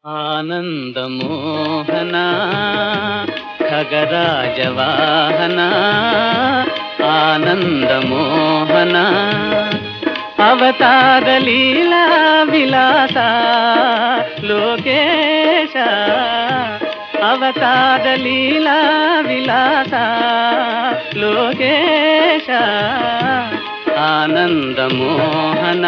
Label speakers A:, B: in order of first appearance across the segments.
A: ఆనందమోహన ఖగరాజవాహన ఆనందమోహన అవతార లీలా విలాస లోకేశ అవతార లీలా విలాస లోకేశ ఆనందమోహన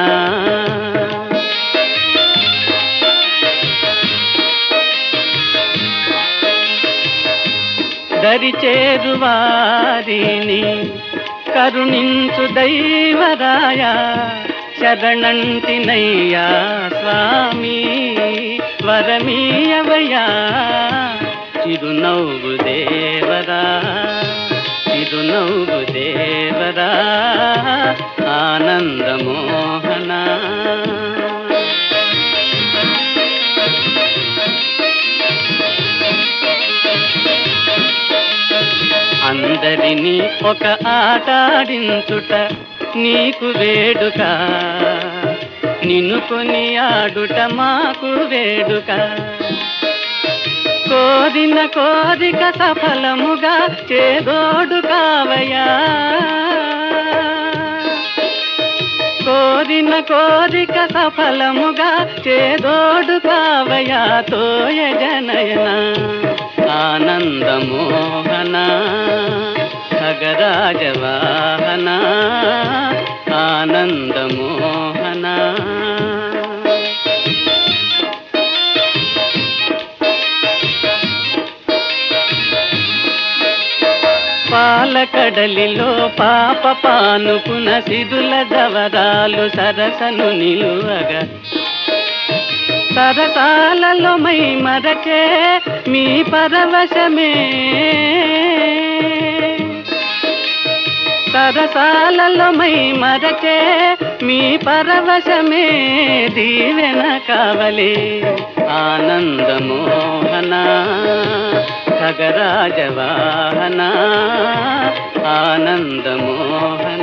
A: దరిచేరువారిని కరుణించు దైవరాయ శరణంటినయ్యా స్వామి వరమీయవయ్యా చిరునవ్వు దేవరా చిరునవ్వు దేవరా ఆనందమోహన అందరినీ ఒక ఆటాడించుట నీకు వేడుక నిన్ను కొని ఆడుట మాకు వేడుక కోరిన కోరిక సఫలముగా చేదోడు కావయ్యా కోరిన కోరిక సఫలముగా చేదోడు కావయ్యా తోయ జనయన ఆనందమోహన ఖగరాజవాహన ఆనందమోహన పాలకడలిలో పాప పానుకున సిరుల జవరాలు సరసను నిలువగా సరసాలలో my మరచే me పరవశమే సరసాలలో my మరచే me పరవశమే Deevena కావలే ఆనందమోహన ఖగరాజవాహన ఆనందమోహన